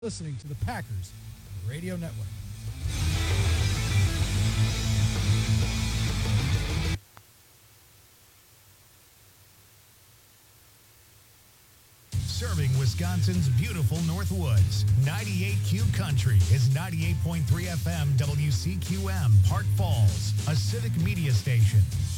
listening to the Packers Radio Network. Serving Wisconsin's beautiful Northwoods. 98Q Country is 98.3 FM WCQM, Park Falls, a civic media station.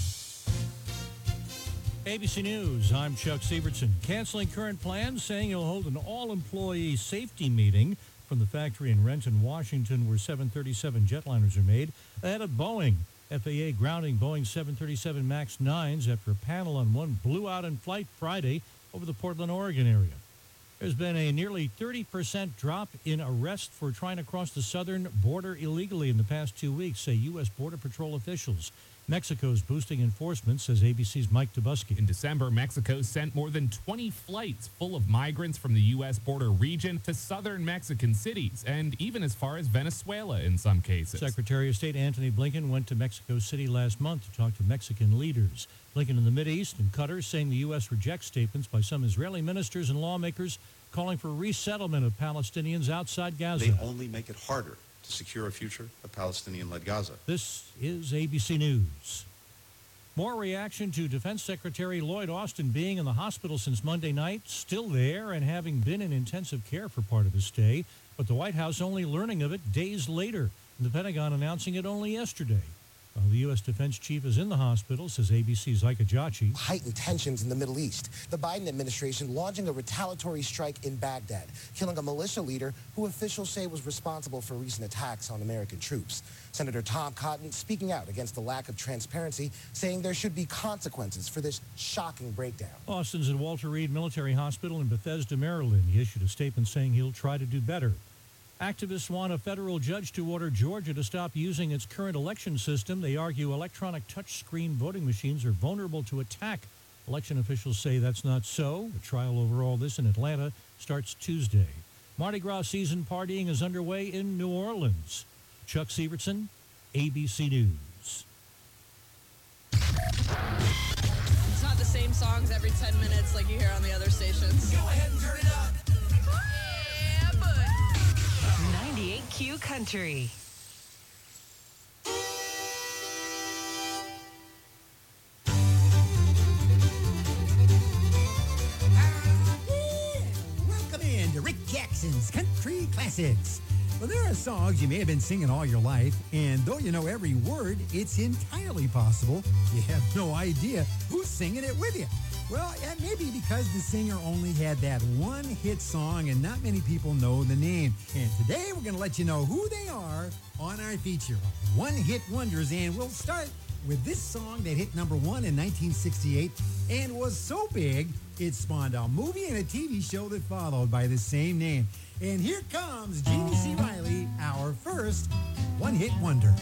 ABC News, I'm Chuck Sievertson. Canceling current plans, saying he'll hold an all-employee safety meeting from the factory in Renton, Washington, where 737 jetliners are made, ahead of Boeing. FAA grounding Boeing 737 MAX 9s after a panel on one blew out in flight Friday over the Portland, Oregon area. There's been a nearly 30% drop in arrests for trying to cross the southern border illegally in the past 2 weeks, say U.S. Border Patrol officials. Mexico's boosting enforcement, says ABC's Mike Dubusky. In December, Mexico sent more than 20 flights full of migrants from the U.S. border region to southern Mexican cities, and even as far as Venezuela in some cases. Secretary of State Antony Blinken went to Mexico City last month to talk to Mexican leaders. Blinken in the Mideast and Qatar saying the U.S. rejects statements by some Israeli ministers and lawmakers calling for resettlement of Palestinians outside Gaza. They only make it harder to secure a future of Palestinian-led Gaza. This is ABC News. More reaction to Defense Secretary Lloyd Austin being in the hospital since Monday night, still there and having been in intensive care for part of his stay, but the White House only learning of it days later, and the Pentagon announcing it only yesterday. While the U.S. Defense Chief is in the hospital, says ABC's Ika Jachi. Heightened tensions in the Middle East. The Biden administration launching a retaliatory strike in Baghdad, killing a militia leader who officials say was responsible for recent attacks on American troops. Senator Tom Cotton speaking out against the lack of transparency, saying there should be consequences for this shocking breakdown. Austin's at Walter Reed Military Hospital in Bethesda, Maryland. He issued a statement saying he'll try to do better. Activists want a federal judge to order Georgia to stop using its current election system. They argue electronic touchscreen voting machines are vulnerable to attack. Election officials say that's not so. A trial over all this in Atlanta starts Tuesday. Mardi Gras season partying is underway in New Orleans. Chuck Sievertson, ABC News. It's not the same songs every 10 minutes like you hear on the other stations. Go ahead and turn it up. 98Q Country. Welcome in to Rick Jackson's Country Classics. Well, there are songs you may have been singing all your life, and though you know every word, it's entirely possible you have no idea who's singing it with you. Well, that may be because the singer only had that one hit song and not many people know the name. And today we're going to let you know who they are on our feature, One Hit Wonders. And we'll start with this song that hit number one in 1968 and was so big it spawned a movie and a TV show that followed by the same name. And here comes Jeannie C. Riley, our first One Hit Wonder.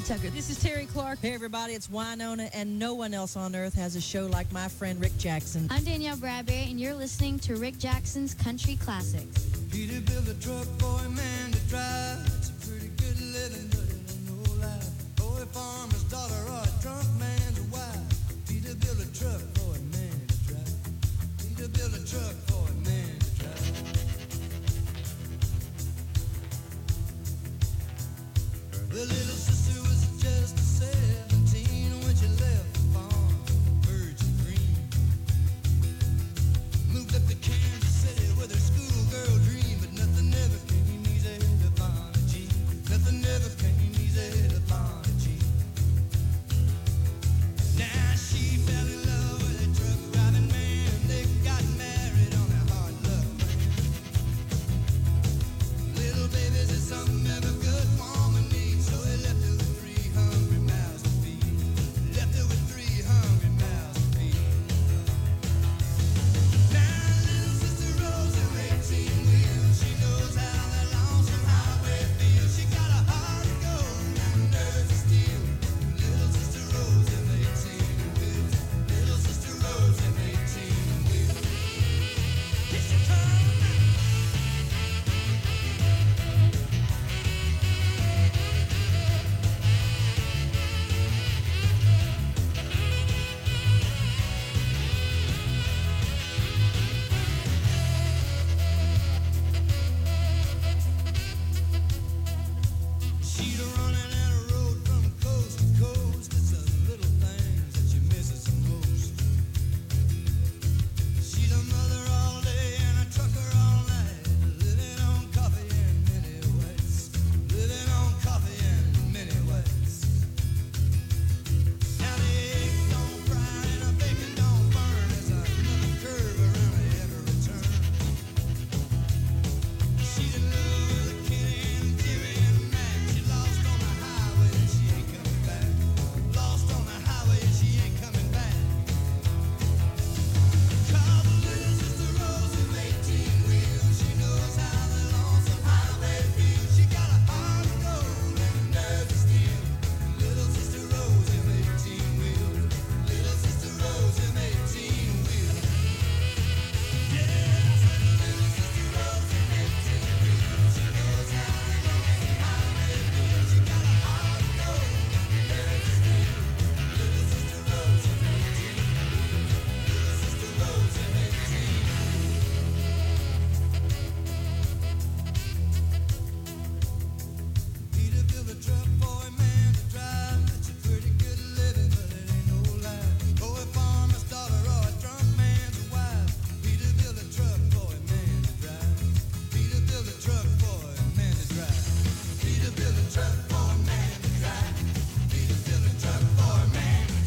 Tucker. This is Terry Clark. Hey, everybody, it's Winona, and no one else on earth has a show like my friend Rick Jackson. I'm Danielle Bradbury, and you're listening to Rick Jackson's Country Classics. Peter built a truck for a man to drive. It's a pretty good living, but it ain't no life. Boy, farmer's daughter or a drunk man's wife. Peter built a truck for a man to drive. Peter built a truck for a man to drive. The little sister was just 17 when she left the farm, Virgin Green. Moved up to Kansas City with her schoolgirl dream, but nothing ever came easy to Bonnie Jean. Nothing ever came easy to Bonnie Jean. Now she fell in love with a truck driving man. They got married on a hard luck plan. Little baby said something ever good woman needs, so he left her with 3 hungry mouths to feed. Left her with 3 hungry mouths to feed. Now little sister Rose in 18 wheels, she knows how that lonesome highway feels. She got a heart of gold and nerves of steel. Little sister Rose in 18 wheels. Little sister Rose in 18 wheels. Here she comes now. She's running down a road from coast to coast. It's the little things that she misses the most. She's a mother all day and a trucker all night, living on coffee and mini whites. Living on coffee and mini whites. Now the egg don't fry and the bacon don't burn. There's another curve around every turn. She's in love with a Kenny and Jimmy and Mac. She lost on the highway and she ain't coming back. Lost on the highway and she ain't coming back. Call the little sister Rose in 18 wheels. She knows how the lonesome highway feels. She got a heart of gold and a nerve of steel. Little sister Rose in 18 wheels. Little sister Rose in 18 wheels. Yeah, I said little sister Rose in 18 wheels. She knows how the lonesome highway feels. She got a heart of gold and a nerve of steel. Little sister Rose in 18 wheels. Little sister Rose in 18 Peter built a truck for a man to drive. It's a pretty good living, but it ain't no life. Oh, a farmer's daughter or a drunk man's wife. Peter built a truck for a man to drive. Peter built a truck for a man to drive. Peter built a truck for a man to drive. Peter built a truck for a man to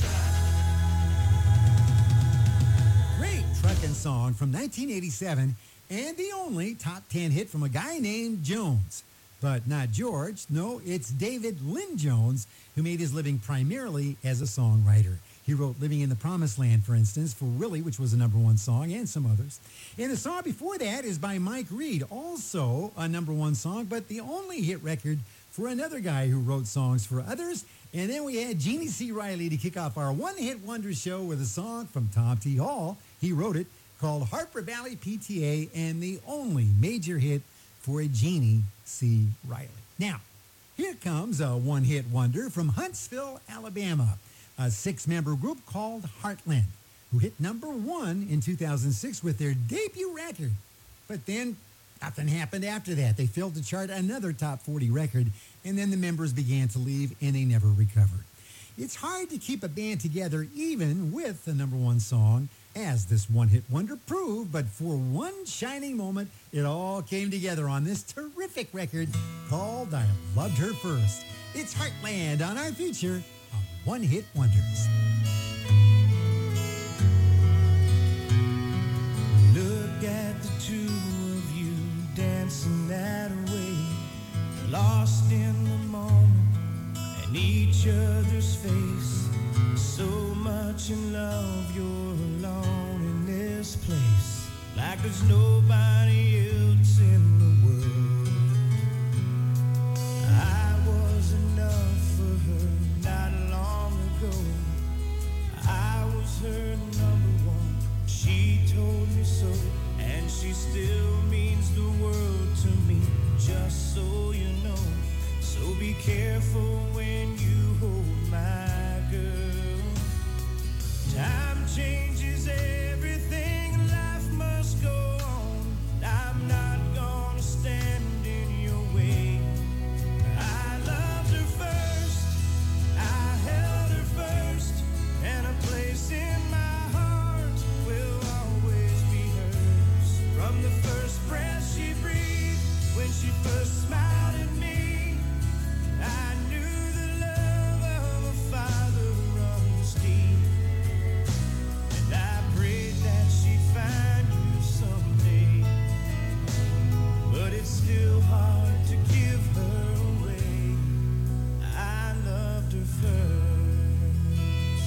drive. Great trucking song from 1987 and the only top 10 hit from a guy named Jones. But not George. No, it's David Lynn Jones, who made his living primarily as a songwriter. He wrote Living in the Promised Land, for instance, for Willie, which was a #1 song, and some others. And the song before that is by Mike Reed, also a #1 song, but the only hit record for another guy who wrote songs for others. And then we had Jeannie C. Riley to kick off our one-hit wonder show with a song from Tom T. Hall. He wrote it, called Harper Valley PTA, and the only major hit for a Jeannie C. Riley. Now, here comes a one-hit wonder from Huntsville, Alabama, a 6-member group called Heartland, who hit #1 in 2006 with their debut record. But then nothing happened after that. They failed to chart another top 40 record, and then the members began to leave, and they never recovered. It's hard to keep a band together even with a #1 song, as this one-hit wonder proved, but for one shining moment, it all came together on this terrific record called I Loved Her First. It's Heartland on our feature of one-hit wonders. Look at the two of you dancing that way, lost in the moment and each other's face. So much in love, you're alone in this place, like there's nobody else in the world. I was enough for her. still means the world to me, just so you know. So be careful when you hold my girl. Time changes everything, life must go on. I'm not gonna stand in your way. I loved her first, I held her first, and a place in my heart will always be hers. From the first breath she breathed, when she first smiled at me, I knew the love of a father runs deep. And I prayed that she'd find you someday, but it's still hard to give her away. I loved her first.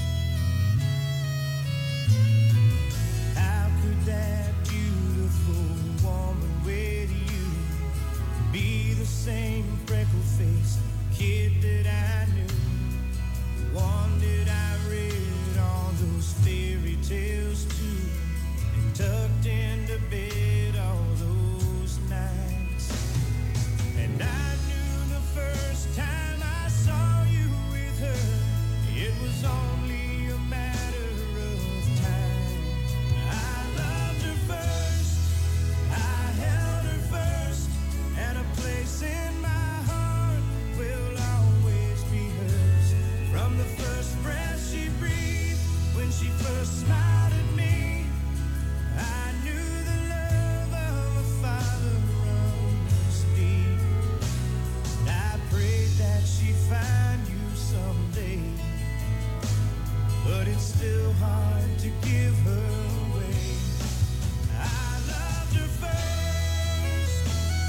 How could that beautiful woman with you be the same freckle-faced kid that I knew? The one that I read all those fairy tales to and tucked into bed all those nights. And I knew the first time I saw you with her, it was only a matter of time. I loved her first, I held her first, and a place in my heart will always be hers. From the first breath she breathed, when she first smiled at me, I knew the love of a father runs deep. And I prayed that she'd find you someday, but it's still hard to give her away. I loved her first.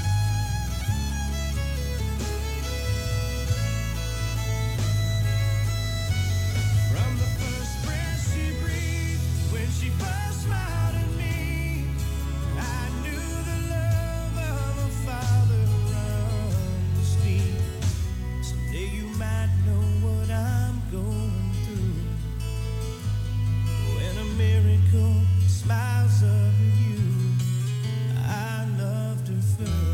From the first breath she breathed, when she first smiled at me, I knew the love of a father runs deep. Someday you might know what I'm going through, when a miracle smiles up at you. I loved her first.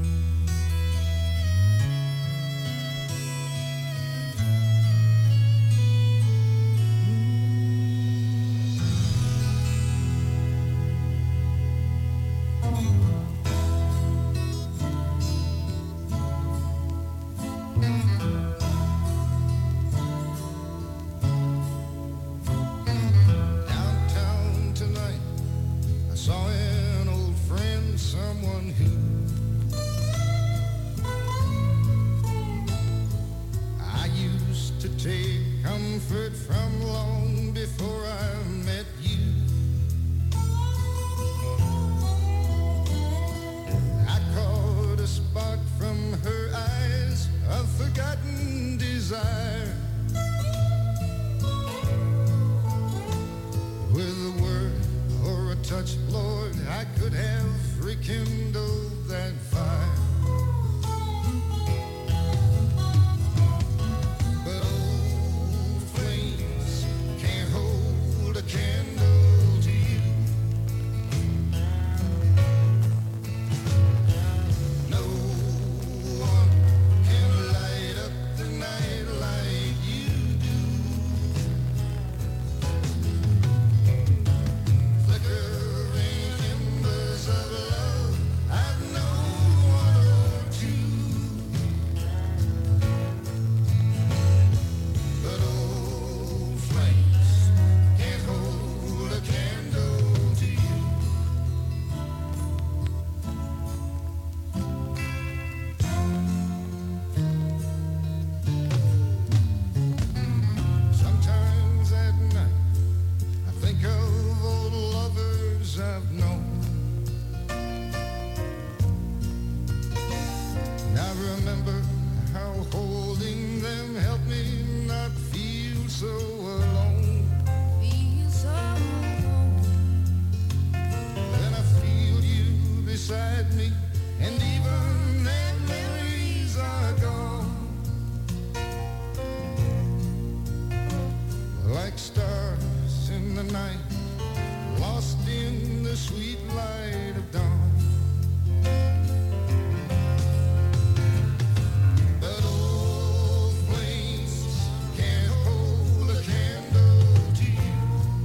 Downtown tonight, I saw an old friend, someone who I used to take comfort from long before I met you. I caught a spark from her eyes of forgotten desire. With a word or a touch, Lord, I could have rekindled that fire. But old flames can't hold a candle to you. No one can light up the night like you do. Flickering embers of love, I've known one or two. But old flames can't hold a candle to you. Sometimes at night I think of old lovers I've known. And I remember how holding them helped me not feel so alone. Then I feel you beside me, and even their memories are gone. Like stars in the night, lost in the sweet light of dawn. But old flames can't hold a candle to you.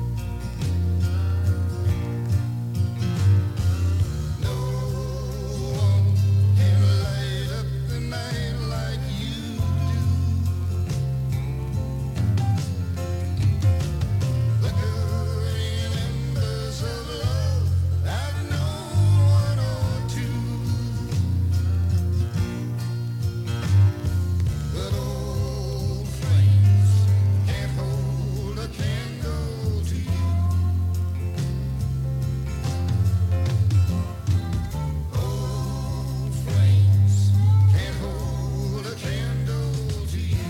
No one can light up the night like you do. Flickering embers of love I've known one or two. But old flames can't hold a candle to you. Old flames can't hold a candle to you.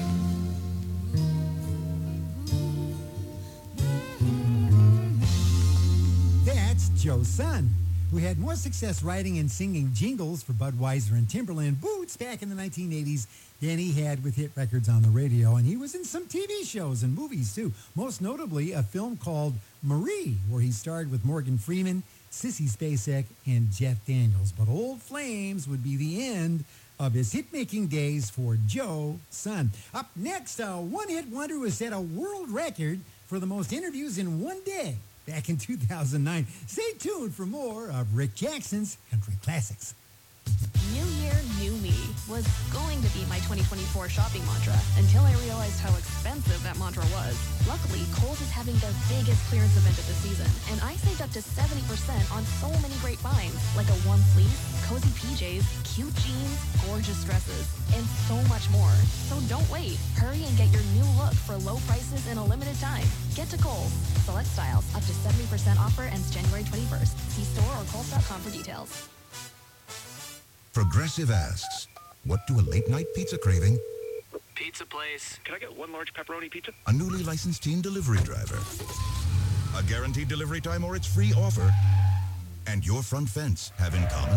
That's Joe Sun, who had more success writing and singing jingles for Budweiser and Timberland boots back in the 1980s than he had with hit records on the radio. And he was in some TV shows and movies, too. Most notably, a film called Marie, where he starred with Morgan Freeman, Sissy Spacek, and Jeff Daniels. But Old Flames would be the end of his hit-making days for Joe Sun. Up next, a one-hit wonder who set a world record for the most interviews in one day back in 2009. Stay tuned for more of Rick Jackson's Country Classics. New Year, New Me was going to be my 2024 shopping mantra until I realized how expensive that mantra was. Luckily, Kohl's is having their biggest clearance event of the season, and I saved up to 70% on so many great finds, like a one fleece, cozy PJs, cute jeans, gorgeous dresses, and so much more. So don't wait. Hurry and get your new look for low prices in a limited time. Get to Kohl's. Select styles up to 70% offer ends January 21st. See store or Kohl's.com for details. Progressive asks, what do a late-night pizza craving, Pizza place. Can I get one large pepperoni pizza? a newly licensed teen delivery driver, a guaranteed delivery time or its free offer, and your front fence have in common?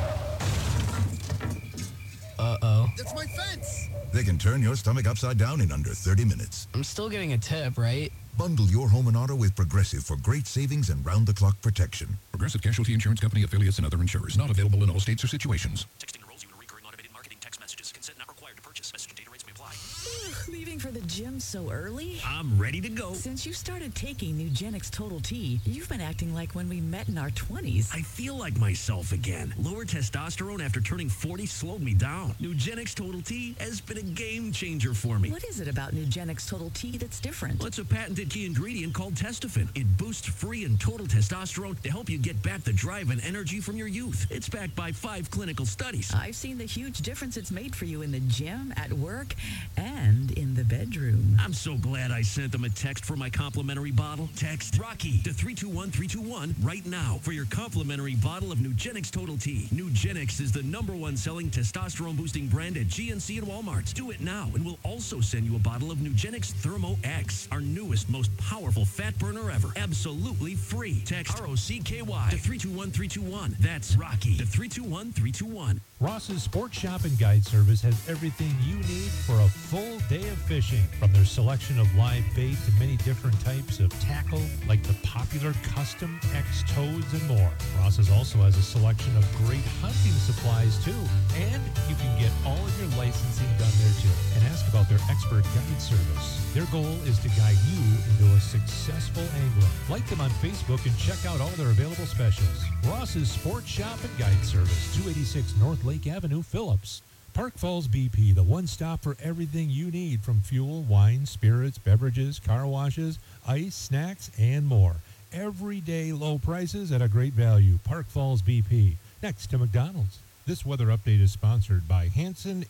Uh-oh. That's my fence! They can turn your stomach upside down in under 30 minutes. I'm still getting a tip, right? Bundle your home and auto with Progressive for great savings and round-the-clock protection. Progressive Casualty Insurance Company affiliates and other insurers. Not available in all states or situations. Texting enrolls you in recurring automated marketing text messages. Consent not required to purchase. Message and data rates may apply. Leaving for the gym so early? I'm ready to go. Since you started taking Nugenix Total T, you've been acting like when we met in our 20s. I feel like myself again. Lower testosterone after turning 40 slowed me down. Nugenix Total T has been a game changer for me. What is it about Nugenix Total T that's different? Well, it's a patented key ingredient called Testofen. It boosts free and total testosterone to help you get back the drive and energy from your youth. It's backed by 5 clinical studies. I've seen the huge difference it's made for you in the gym, at work, and in the bedroom. I'm so glad I sent them a text for my complimentary bottle. Text Rocky to 321321 right now for your complimentary bottle of Nugenix Total T. Nugenix is the #1 selling testosterone boosting brand at GNC and Walmart. Do it now, and we'll also send you a bottle of Nugenix Thermo X, our newest, most powerful fat burner ever. Absolutely free. Text ROCKY to 321321. That's Rocky to 321321. Ross's Sports Shop and Guide Service has everything you need for a full day of fishing. From their selection of live bait to many different types of tackle, like the popular Custom X toads and more. Ross's also has a selection of great hunting supplies too. And you can get all of your licensing done there too. And ask about their expert guide service. Their goal is to guide you into a successful angler. Like them on Facebook and check out all their available specials. Ross's Sports Shop and Guide Service, 286 North Lake Avenue, Phillips. Park Falls BP, the one stop for everything you need from fuel, wine, spirits, beverages, car washes, ice, snacks, and more. Everyday low prices at a great value. Park Falls BP, next to McDonald's. This weather update is sponsored by Hanson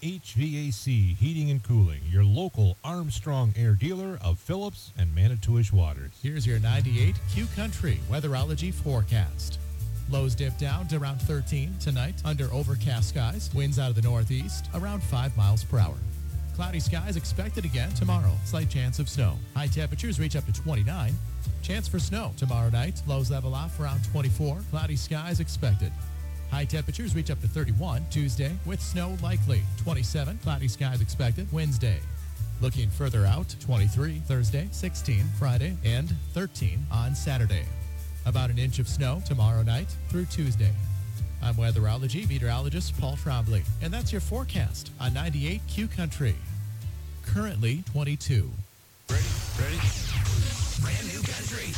HVAC Heating and Cooling, your local Armstrong Air dealer of Phillips and Manitowish Waters. Here's your 98 Q Country Weatherology forecast. Lows dip down to around 13 tonight under overcast skies. Winds out of the northeast around 5 miles per hour. Cloudy skies expected again tomorrow. Slight chance of snow. High temperatures reach up to 29. Chance for snow tomorrow night. Lows level off around 24. Cloudy skies expected. High temperatures reach up to 31 Tuesday with snow likely. 27 cloudy skies expected Wednesday. Looking further out, 23 Thursday, 16 Friday, and 13 on Saturday. About an inch of snow tomorrow night through Tuesday. I'm weatherology meteorologist Paul Trombley, and that's your forecast on 98 Q Country. Currently 22. Ready? Brand new country.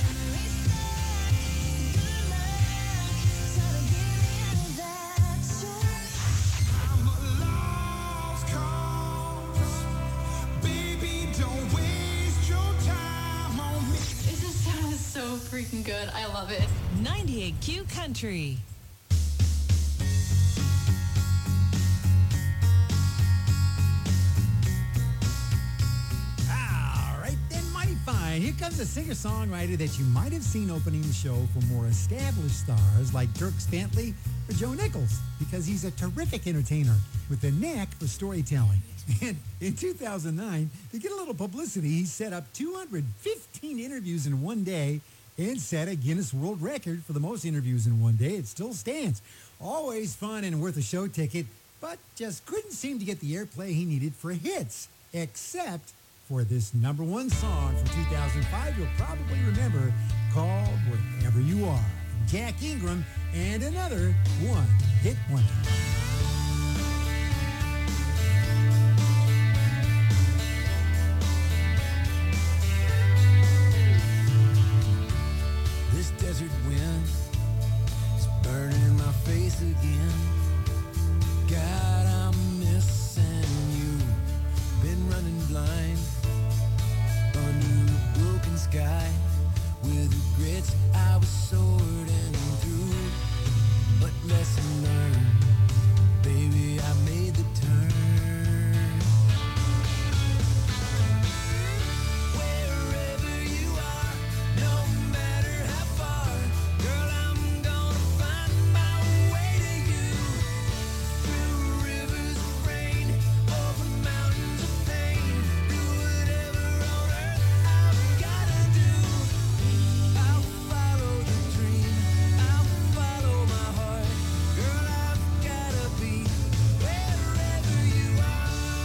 I'm a lost cause. Baby, don't waste your time on me. This sounds so freaking good. I love it. 98 Q Country. Fine. Here comes a singer-songwriter that you might have seen opening the show for more established stars like Dierks Bentley or Joe Nichols, because he's a terrific entertainer with a knack for storytelling. And in 2009, to get a little publicity, he set up 215 interviews in one day and set a Guinness World Record for the most interviews in one day. It still stands. Always fun and worth a show ticket, but just couldn't seem to get the airplay he needed for hits, except for this number one song from 2005 you'll probably remember, called Wherever You Are. Jack Ingram and another one-hit wonder. This desert wind is burning my face again. God, I'm missing you. Been running blind under a broken sky with regrets I was sorting through. But lesson learned, baby, I made the turn. Wherever you are, no matter how far, girl, I'm gonna find my way to you. Through rivers of rain, over mountains of pain, do whatever on earth I've gotta do. I'll follow the dream, I'll follow my heart. Girl, I've gotta be wherever you are.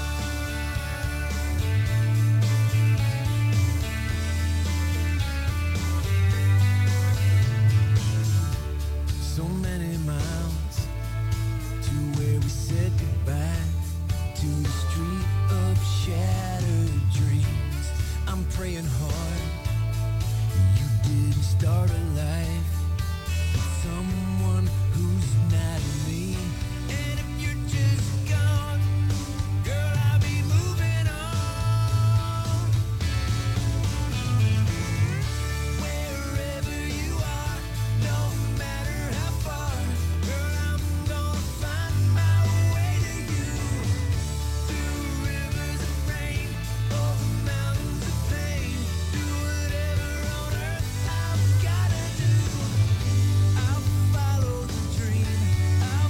So many miles to where we said goodbye, to the street of shattered dreams. I'm praying hard you didn't start a life with someone who's not me. And if you're just gone, girl, I'll be moving on. Wherever you are, no matter how far, girl, I'm gonna find my way to you. Through rivers of rain, over mountains of pain, do whatever on earth I've gotta do. I'll follow the dream, I'll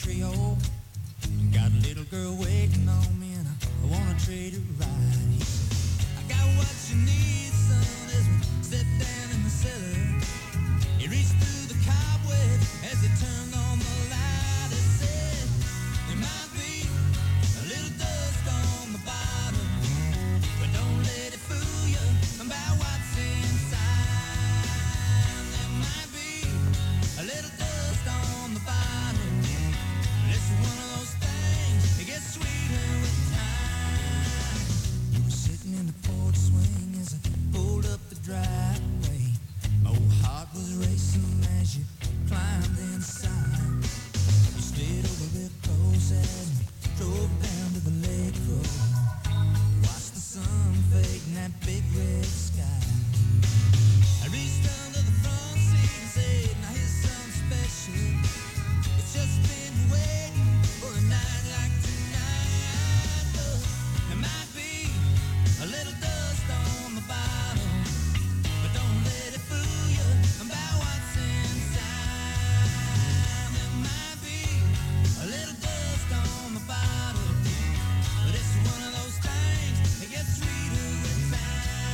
Montreal. Got a little girl waiting on me, and I wanna treat her right. He said, I got what you need, son, as we step down in the cellar. He reached through the cobweb as he turned on the light. He said, there might be a little dust on the bottom, but don't let it fool you about what's inside. There might be a little dust on the bottom, but it's one of those things that gets sweeter with time. You were sitting in the porch swing as I pulled up the driveway. My old heart was racing as you climbed inside. You slid over real close as we drove down to the lake road. Watched the sun fade in that big red sky. I reached under the front seat and said, now here's something special. It's just been waiting for a night like tonight. But there might be a little dust on the bottom, but don't let it fool you about what's inside. There might be a little dust on the bottom, but it's one of those things that gets sweeter with time.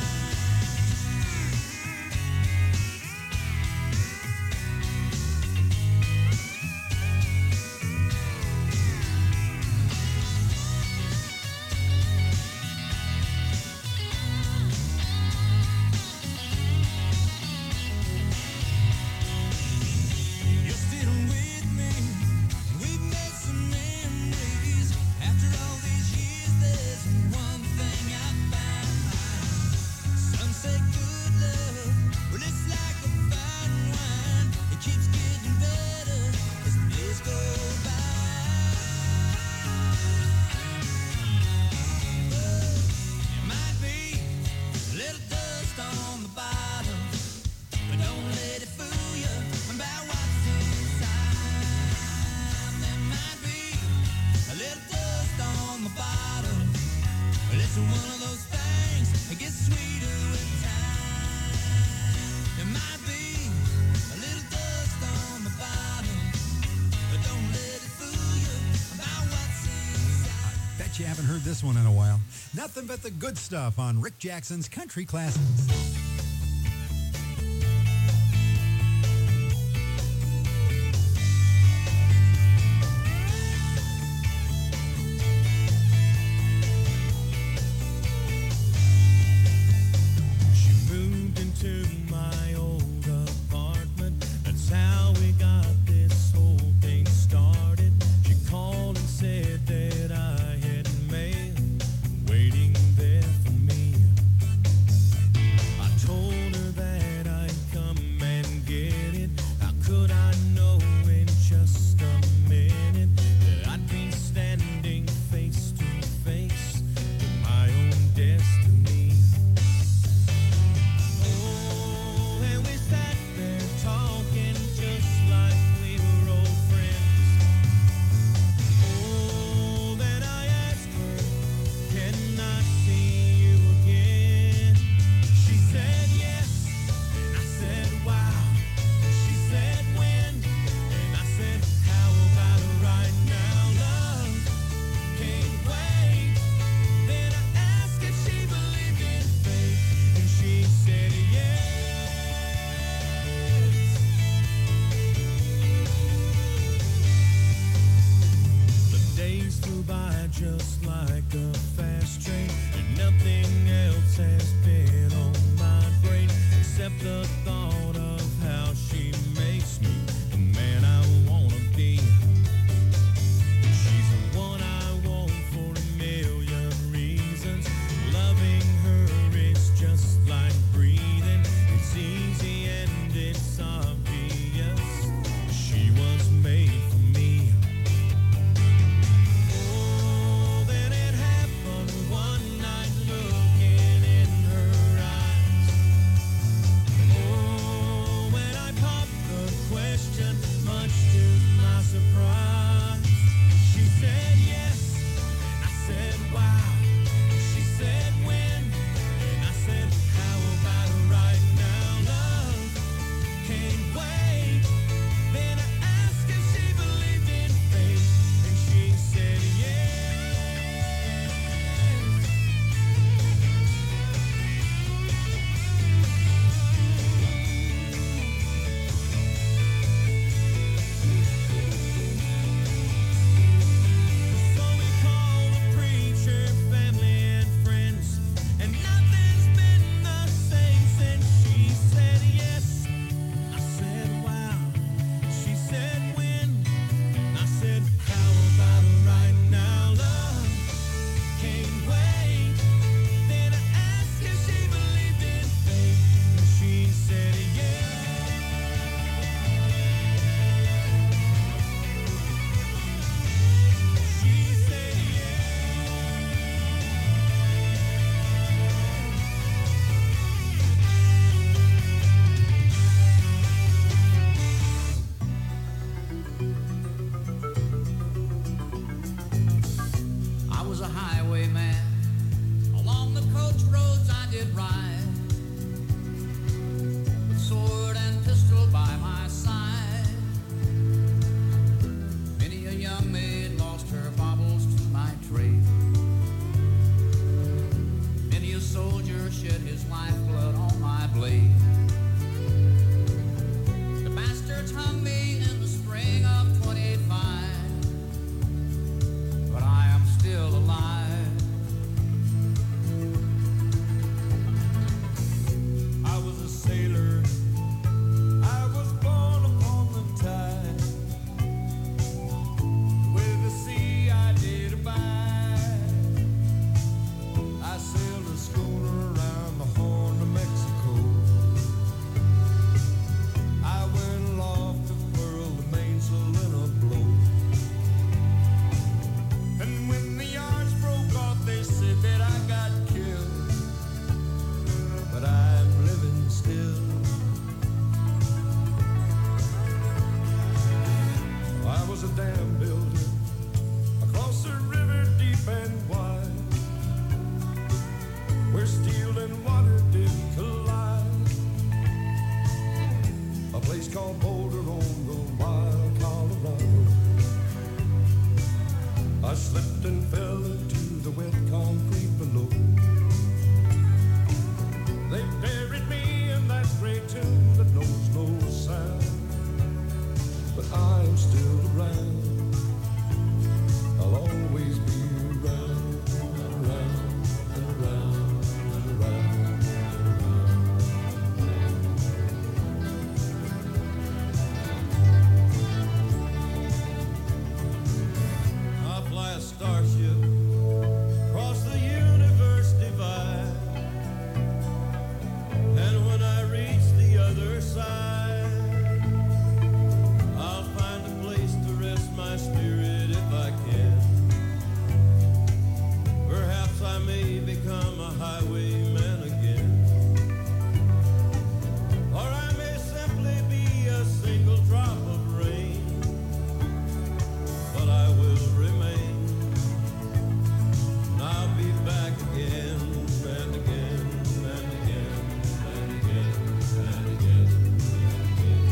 You're still with me, and we've made some memories. After all these years, there's one thing I found. Some say good love, well it's like a fine wine. It keeps getting better as the days go by. There might be a little dust on the bottom, but don't let it fool you about what's inside. There might be a little dust on the bottom, but it's one of those things that gets sweeter with time. There might be a little dust on the bottom, but don't let it fool you about what's inside. Bet you haven't heard this one in a while. Nothing but the good stuff on Rick Jackson's Country Classics. She moved into my old apartment. That's how we got this whole thing started. She called and said that I had mail waiting there for me. I told her that I'd come and get it. How could I know in just a minute that I'd be standing face to face with my own destiny? Oh, and we sat there talking just like we were old friends. Oh, then I asked her, can I see you again? She said yes, and I said wow. She said when, and I said how about right now? Love can't wait. Then I asked if she believed in fate, and she said yes. The days flew by just like a fast train, and nothing else has been on my brain except the thought of how she makes me the man I wanna be. She's the one I want for a million reasons. Loving her is just like breathing. It's easy and it's obvious. She was made for me. Oh, then it happened one night looking in her eyes. Oh, a highwayman. Along the coach roads I did ride, with sword and pistol by my side. Many a young maid lost her baubles to my trade. Many a soldier shed his lifeblood on my blade. The bastards hung me in the spring of 28-5, but I am still alive. I was a sailor, I was born upon the tide. With the sea I did abide. I sailed a schooner around the Horn of Mexico. I went aloft to furl the mainsail in a blow. And when the yards broke off, they said that I got killed. But I'm living still. I was a dam builder across a river deep and wide, where steel and water did collide. A place called Boulder on the wild Colorado. I slipped and fell into the wet concrete below. They buried me in that great tomb that knows no sound. But I am still around. I'll always be around, around, and around, and around, and around. I fly a starship across the universe divide. And when I reach the other side, I'll find a place to rest my spirit if I can. Perhaps I may become a highwayman again. Or I may simply be a single drop of rain. But I will remain. And I'll be back again and again and again and again and again and again.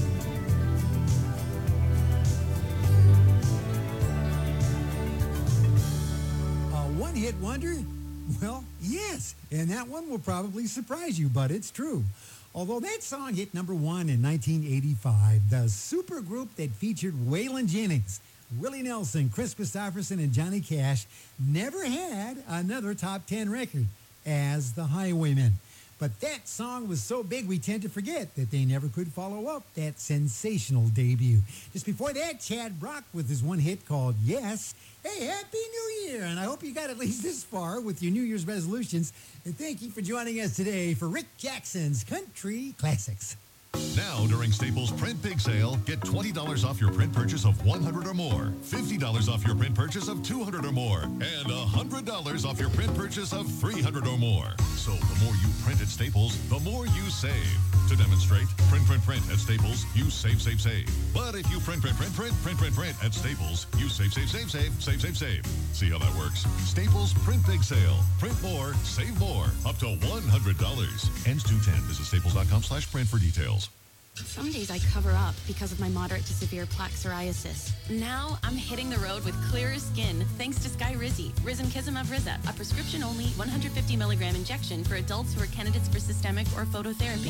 A one-hit wonder? Well, yes, and that one will probably surprise you, but it's true. Although that song hit number one in 1985, the supergroup that featured Waylon Jennings, Willie Nelson, Chris Christopherson, and Johnny Cash never had another top 10 record as the Highwaymen. But that song was so big we tend to forget that they never could follow up that sensational debut. Just before that, Chad Brock with his one hit called Yes. Hey, Happy New Year! And I hope you got at least this far with your New Year's resolutions. And thank you for joining us today for Rick Jackson's Country Classics. Now, during Staples Print Big Sale, get $20 off your print purchase of $100 or more, $50 off your print purchase of $200 or more, and $100 off your print purchase of $300 or more. So the more you print at Staples, the more you save. To demonstrate, print at Staples, you save. But if you print at Staples, you save. See how that works? Staples Print Big Sale. Print more, save more. Up to $100. Ends 2/10. Visit staples.com/print for details. Some days I cover up because of my moderate to severe plaque psoriasis. Now I'm hitting the road with clearer skin thanks to Skyrizi, Risankizumab Riza, a prescription-only 150 milligram injection for adults who are candidates for systemic or phototherapy.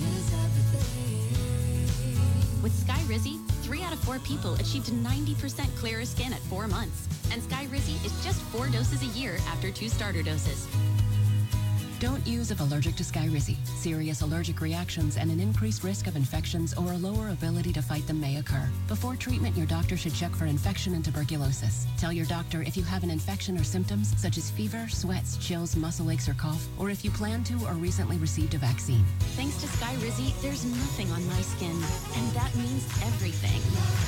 With Skyrizi, 3 out of 4 people achieved 90% clearer skin at 4 months. And Skyrizi is just 4 doses a year after 2 starter doses. Don't use if allergic to Skyrizi. Serious allergic reactions and an increased risk of infections or a lower ability to fight them may occur. Before treatment, your doctor should check for infection and tuberculosis. Tell your doctor if you have an infection or symptoms such as fever, sweats, chills, muscle aches, or cough, or if you plan to or recently received a vaccine. Thanks to Skyrizi, there's nothing on my skin, and that means everything.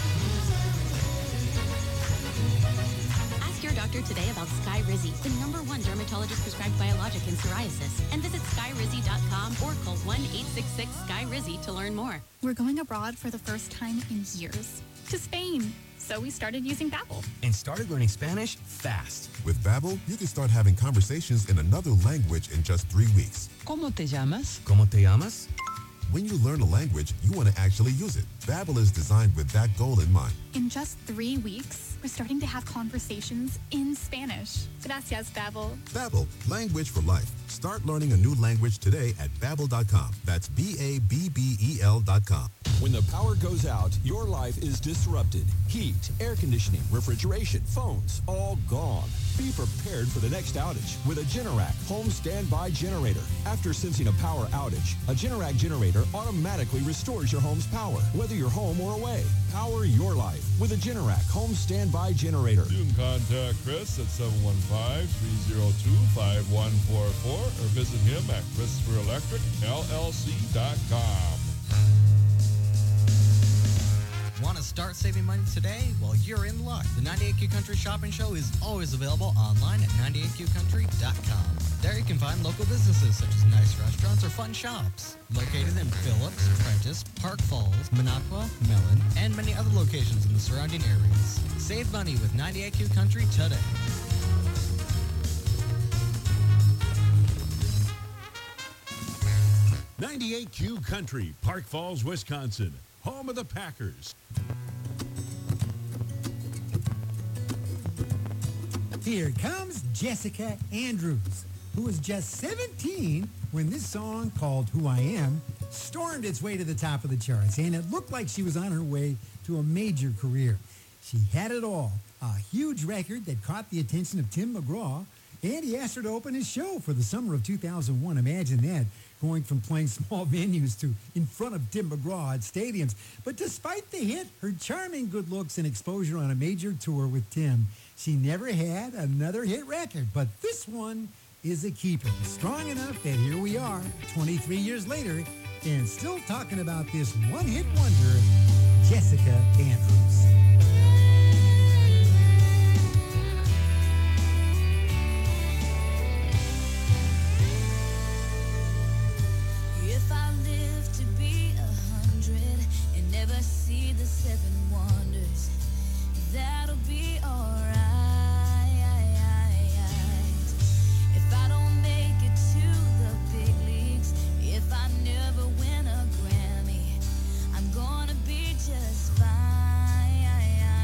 Ask your doctor today about Skyrizi, the #1 dermatologist prescribed biologic in psoriasis, and visit skyrizi.com or call 1-866-SKY-RIZZI to learn more. We're going abroad for the first time in years. to Spain. So we started using Babbel. And started learning Spanish fast. With Babbel, you can start having conversations in another language in just 3 weeks. ¿Cómo te llamas? ¿Cómo te llamas? When you learn a language, you want to actually use it. Babbel is designed with that goal in mind. In just 3 weeks, we're starting to have conversations in Spanish. Gracias, Babbel. Babbel, language for life. Start learning a new language today at Babbel.com. That's BABBEL.com. When the power goes out, your life is disrupted. Heat, air conditioning, refrigeration, phones, all gone. Be prepared for the next outage with a Generac home standby generator. After sensing a power outage, a Generac generator automatically restores your home's power, whether you're home or away. Power your life with a Generac home standby generator. You can contact Chris at 715-302-5144 or visit him at ChristopherElectricLLC.com. Want to start saving money today? Well, you're in luck. The 98Q Country Shopping Show is always available online at 98QCountry.com. There you can find local businesses such as nice restaurants or fun shops. Located in Phillips, Prentice, Park Falls, Minocqua, Mellon, and many other locations in the surrounding areas. Save money with 98Q Country today. .98Q Country, Park Falls, Wisconsin, home of the Packers. Here comes Jessica Andrews, who was just 17 when this song called Who I Am stormed its way to the top of the charts, and it looked like she was on her way to a major career. She had it all, a huge record that caught the attention of Tim McGraw, and he asked her to open his show for the summer of 2001. Imagine that, going from playing small venues to in front of Tim McGraw at stadiums. But despite the hit, her charming good looks and exposure on a major tour with Tim, she never had another hit record. But this one is a keeper, strong enough that here we are, 23 years later, and still talking about this one-hit wonder, Jessica Andrews. If I live to be 100 and never see the 7 wonders, that'll be alright. If I don't make it to the big leagues, if I never win a Grammy, I'm gonna be just fine.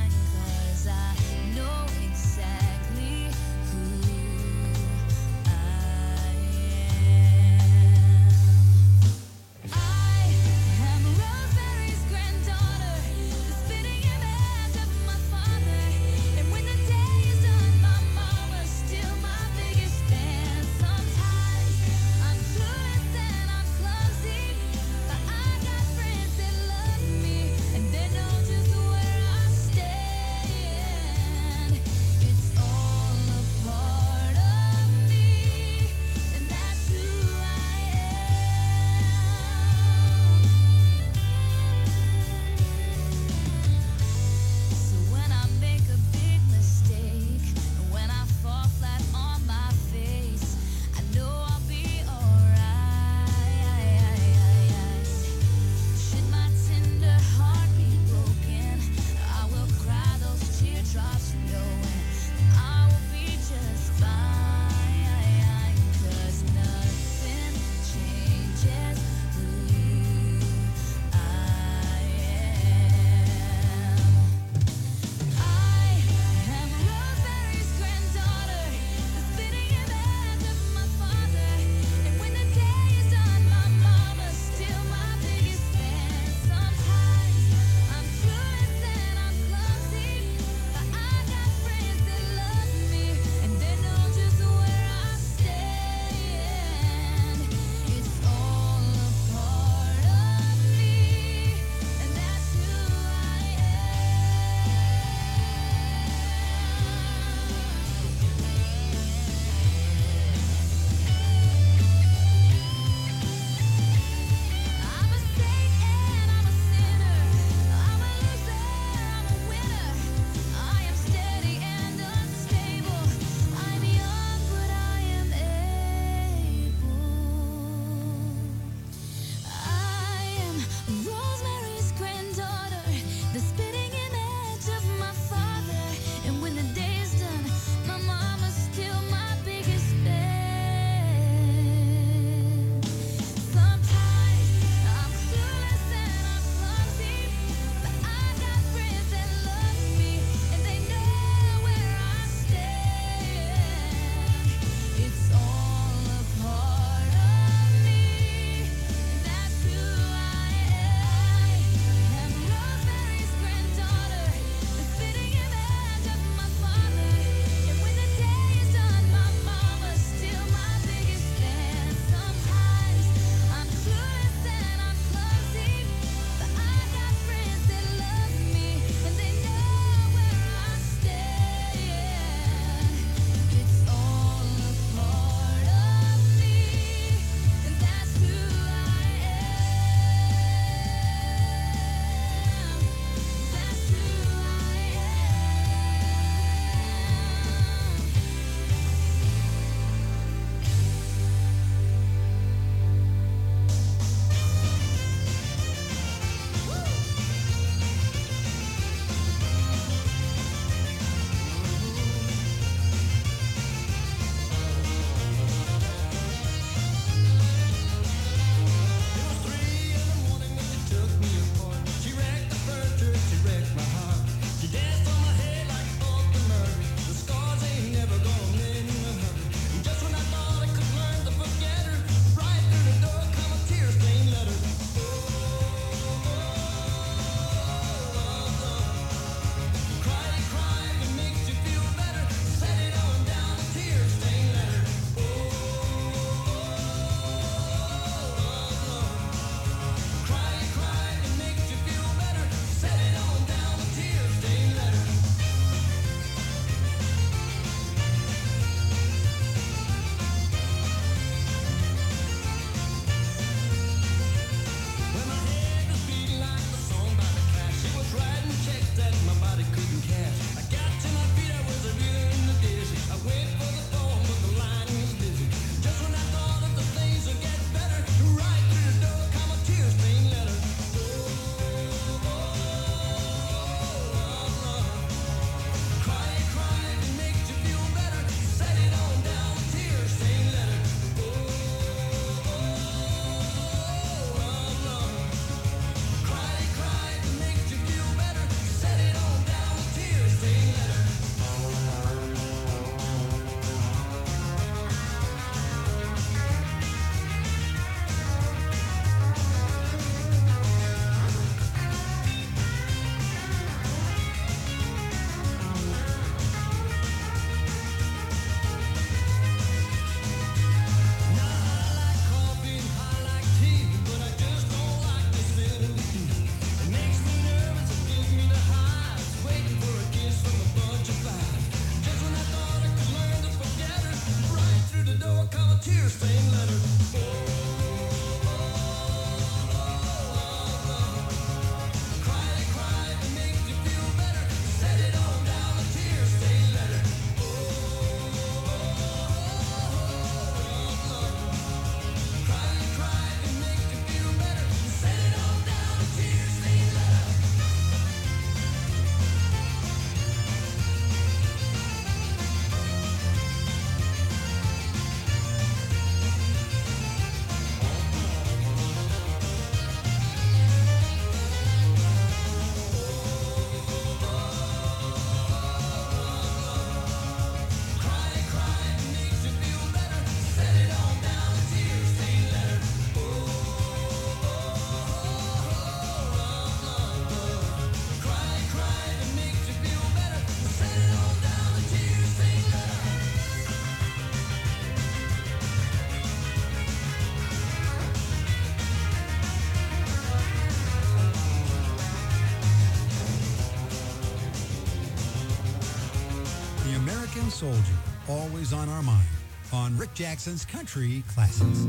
Tin Soldier, always on our mind, on Rick Jackson's Country Classics.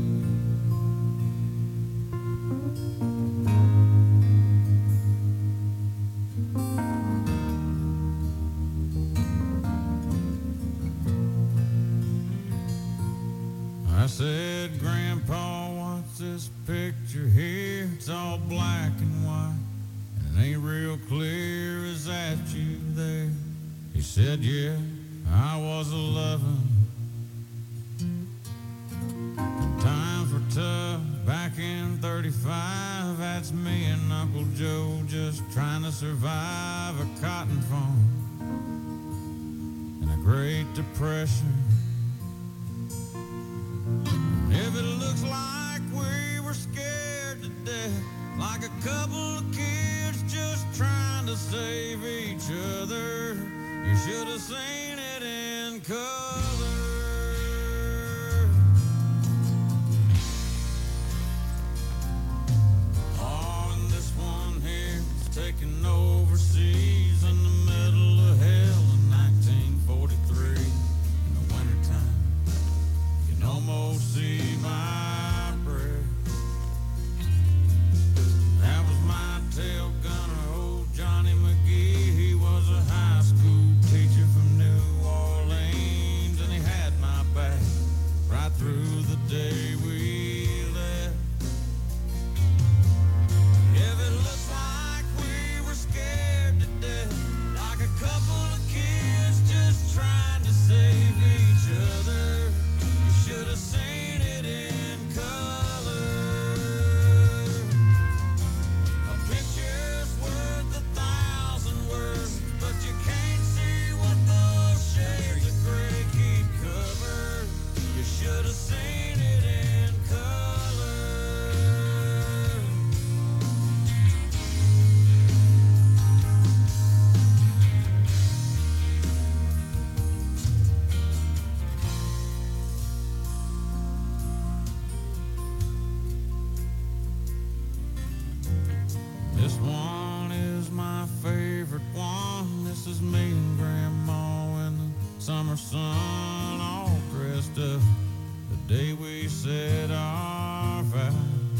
I said, Grandpa, what's this picture here? It's all black and white, and it ain't real clear. Is that you there? He said, yeah, I was 11. Times were tough back in 35. That's me and Uncle Joe just trying to survive a cotton farm and a Great Depression. If it looks like we were scared to death, like a couple of kids just trying to save each other, you should have seen it in color. Oh, and this one here is taken overseas in the middle of hell in 1943. In the wintertime, you can almost see my breath. That was my tail gunner, old Johnny McGee. He was a high school teacher from New Orleans, and he had my back right through the day we left. If it looks like we were scared to death, like a couple of kids just trying to save each other, you should have seen it in color. A picture's worth 1,000 words, but you can't see what those shades of gray keep covered. You should have seen it in color. This one is my favorite one. This is me and Grandma in the summer sun, all dressed up the day we said our vows.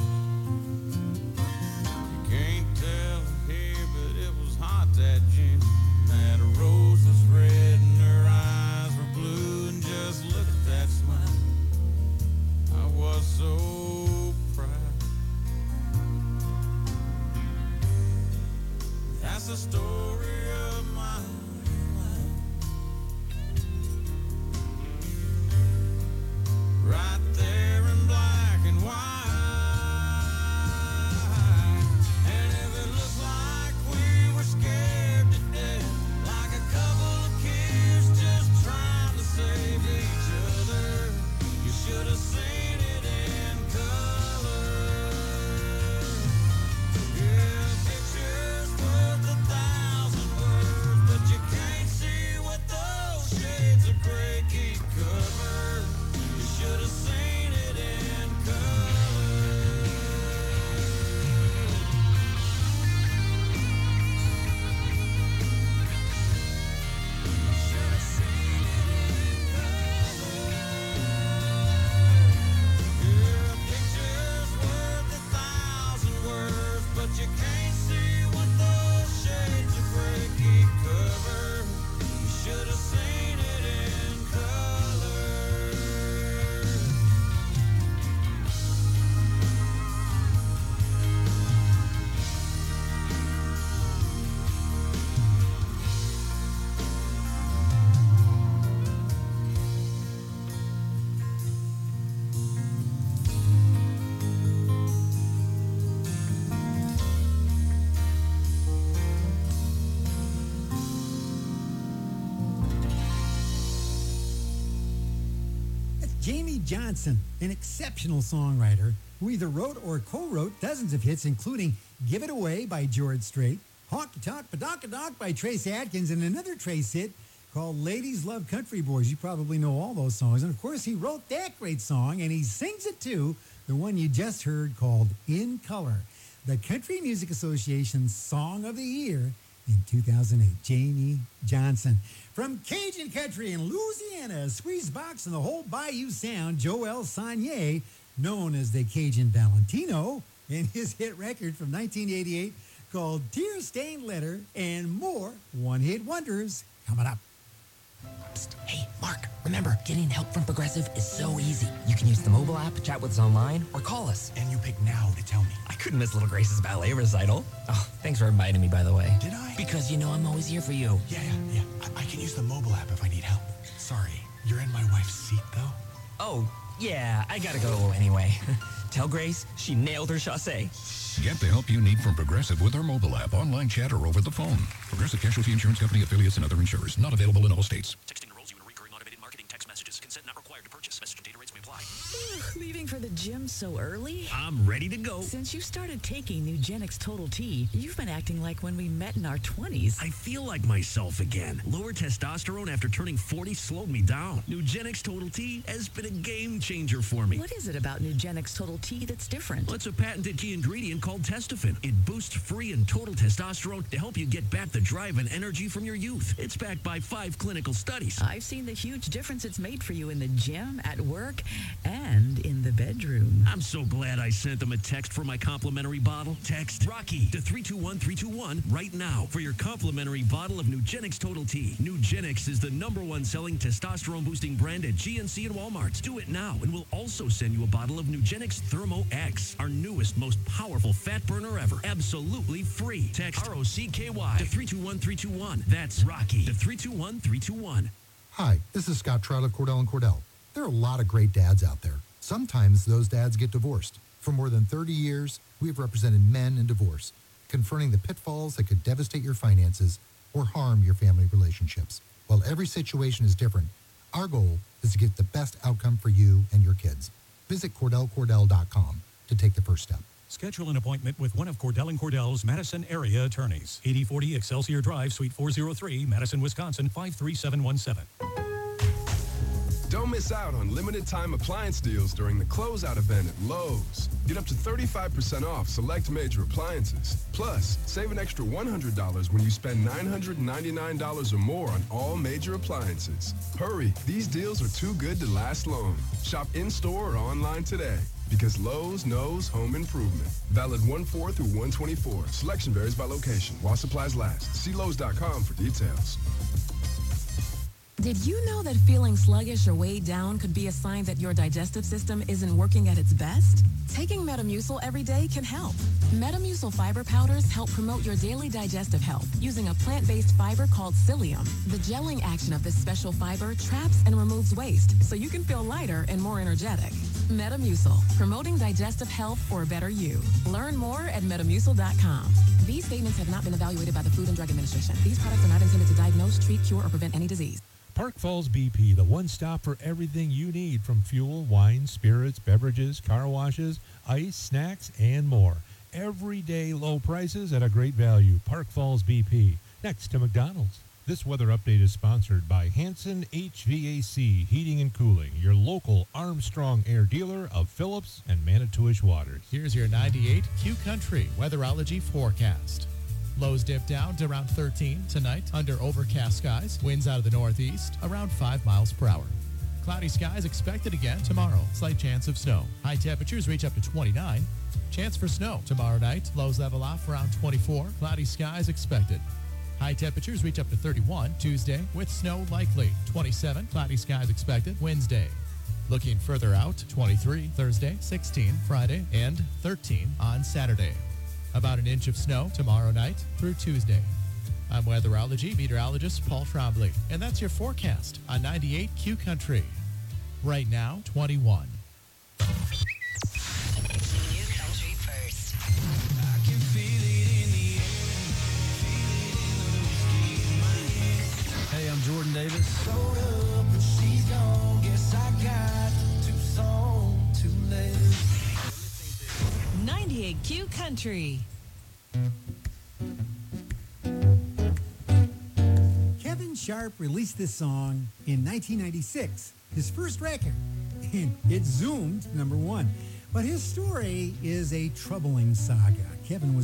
You can't tell here, but it was hot that June. That rose was red and her eyes were blue, and just look at that smile. I was so proud. That's the story of my life. Right there in black and white. And if it looks like we were scared to death, like a couple of kids just trying to save each other, you should have seen it in color. Yeah, pictures worth 1,000 words, but you can't see what those shades of gray keep covered. You should have seen it in color. Should have seen it in color. Yeah, pictures worth 1,000 words, but you can't see what those shades of gray keep covered. You should have seen it in color. That's Jamie Johnson, an exceptional songwriter who either wrote or co-wrote dozens of hits, including Give It Away by George Strait, Honky Tonk Padonka by Trace Adkins, and another Trace hit called Ladies Love Country Boys. You probably know all those songs. And, of course, he wrote that great song, and he sings it, too, the one you just heard called In Color. The Country Music Association's Song of the Year in 2008. Janie Johnson. From Cajun Country in Louisiana, Squeeze Box and the whole Bayou Sound, Joel Sanier, known as the Cajun Valentino, and his hit record from 1988 called Tear Stained Letter, and more one-hit wonders coming up. Psst. Hey, Mark, remember, getting help from Progressive is so easy. You can use the mobile app, chat with us online, or call us. And you pick now to tell me. I couldn't miss Little Grace's ballet recital. Oh, thanks for reminding me, by the way. Did I? Because you know I'm always here for you. Yeah. I can use the mobile app if I need help. Sorry, you're in my wife's seat, though? Oh, yeah, I gotta go anyway. Tell Grace she nailed her chassé. Get the help you need from Progressive with our mobile app, online chat, or over the phone. Progressive Casualty Insurance Company affiliates and other insurers. Not available in all states. Texting enrolls you in recurring automated marketing text messages. Consent not required to purchase. Message and data rates may apply. Leaving for the gym so early? I'm ready to go. Since you started taking Nugenix Total T, you've been acting like when we met in our 20s. I feel like myself again. Lower testosterone after turning 40 slowed me down. Nugenix Total T has been a game changer for me. What is it about Nugenix Total T that's different? Well, it's a patented key ingredient called Testofen. It boosts free and total testosterone to help you get back the drive and energy from your youth. It's backed by 5 clinical studies. I've seen the huge difference it's made for you in the gym, at work, and in the bedroom. I'm so glad I sent them a text for my complimentary bottle. Text Rocky to 321321 right now for your complimentary bottle of Nugenix Total T. Nugenix is the #1 selling testosterone boosting brand at GNC and Walmart. Do it now and we'll also send you a bottle of Nugenix Thermo X, our newest, most powerful fat burner ever. Absolutely free. Text ROCKY to 321321. That's Rocky to 321321. Hi, this is Scott Trout of Cordell & Cordell. There are a lot of great dads out there. Sometimes those dads get divorced. For more than 30 years, we have represented men in divorce, confronting the pitfalls that could devastate your finances or harm your family relationships. While every situation is different, our goal is to get the best outcome for you and your kids. Visit CordellCordell.com to take the first step. Schedule an appointment with one of Cordell & Cordell's Madison area attorneys. 8040 Excelsior Drive, Suite 403, Madison, Wisconsin, 53717. Don't miss out on limited-time appliance deals during the closeout event at Lowe's. Get up to 35% off select major appliances. Plus, save an extra $100 when you spend $999 or more on all major appliances. Hurry, these deals are too good to last long. Shop in-store or online today. Because Lowe's knows home improvement. Valid 1/4 through 1/24. Selection varies by location. While supplies last. See Lowe's.com for details. Did you know that feeling sluggish or weighed down could be a sign that your digestive system isn't working at its best? Taking Metamucil every day can help. Metamucil fiber powders help promote your daily digestive health using a plant-based fiber called psyllium. The gelling action of this special fiber traps and removes waste so you can feel lighter and more energetic. Metamucil, promoting digestive health for a better you. Learn more at Metamucil.com. These statements have not been evaluated by the Food and Drug Administration. These products are not intended to diagnose, treat, cure, or prevent any disease. Park Falls BP, the one stop for everything you need from fuel, wine, spirits, beverages, car washes, ice, snacks, and more. Everyday low prices at a great value. Park Falls BP, next to McDonald's. This weather update is sponsored by Hanson HVAC Heating and Cooling, your local Armstrong Air dealer of Phillips and Manitowish Waters. Here's your 98 Q Country weatherology forecast. Lows dip down to around 13 tonight under overcast skies. Winds out of the northeast around 5 miles per hour. Cloudy skies expected again tomorrow. Slight chance of snow. High temperatures reach up to 29. Chance for snow tomorrow night. Lows level off around 24. Cloudy skies expected. High temperatures reach up to 31 Tuesday with snow likely. 27 cloudy skies expected Wednesday. Looking further out, 23 Thursday, 16 Friday, and 13 on Saturday. About an inch of snow tomorrow night through Tuesday. I'm weatherology meteorologist Paul Trombley, and that's your forecast on 98 Q Country. Right now, 21. New country first. I can feel it in the air, feel it in the whiskey in my hand. Hey, I'm Jordan Davis. Showed up and she's gone. Guess I got too soon, too late. 98 Q Country. Kevin Sharp released this song in 1996, his first record, and it zoomed #1. But his story is a troubling saga. Kevin was